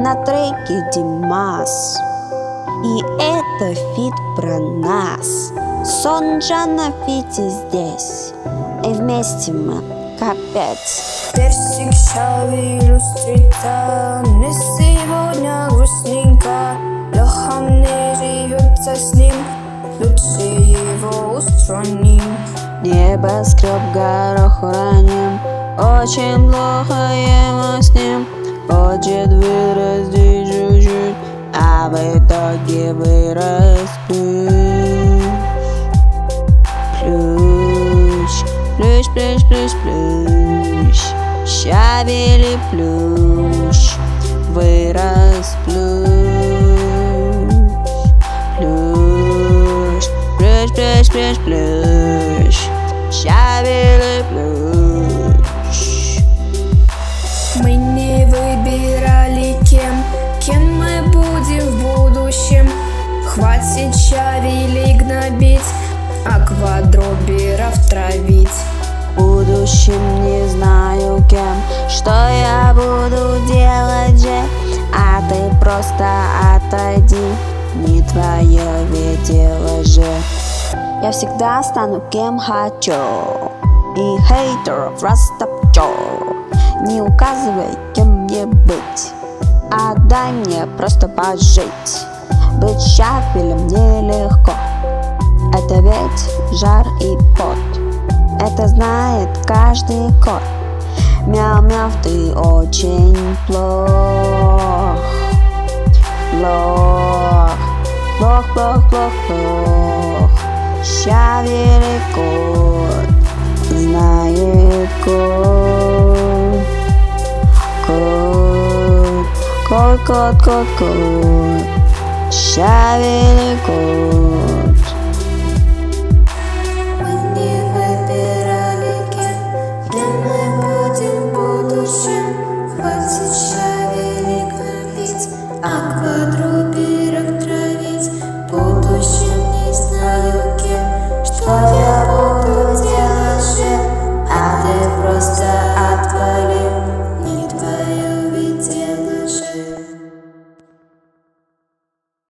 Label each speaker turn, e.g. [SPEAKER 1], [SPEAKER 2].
[SPEAKER 1] на треке Димас. И это фит про нас. Сонджа на фите здесь, и вместе мы капец.
[SPEAKER 2] Персик Шави иллюстрита, мне сегодня грустненько. Леха мне живется с ним, лучше его устраним.
[SPEAKER 1] Небоскреб в горах уроним, очень плохо ему с ним. Хочет вырасти чуть-чуть, а в итоге вырос плющ. Плющ, плющ, плющ, плющ, щавели плющ, вырос плющ. Плющ, плющ, плющ, плющ, плющ, щавели плющ.
[SPEAKER 2] Мы не выбирали кем мы будем в будущем. Хватит щавелей гнобить, а квадроберов травить.
[SPEAKER 1] В будущем не знаю кем, что я буду делать же. А ты просто отойди, не твое ведь дело же. Я всегда стану кем хочу, и хейтеров растопчу. Не указывай, кем мне быть, а дай мне просто пожить. Быть щавелем нелегко, это ведь жар и пот. Это знает каждый кот. Мяу-мяу, ты очень плох. Плох, плох, плох, плох, плох. Щавелий кот знает кот. Кот, кот, кот, кот, кот. Щавелий кот.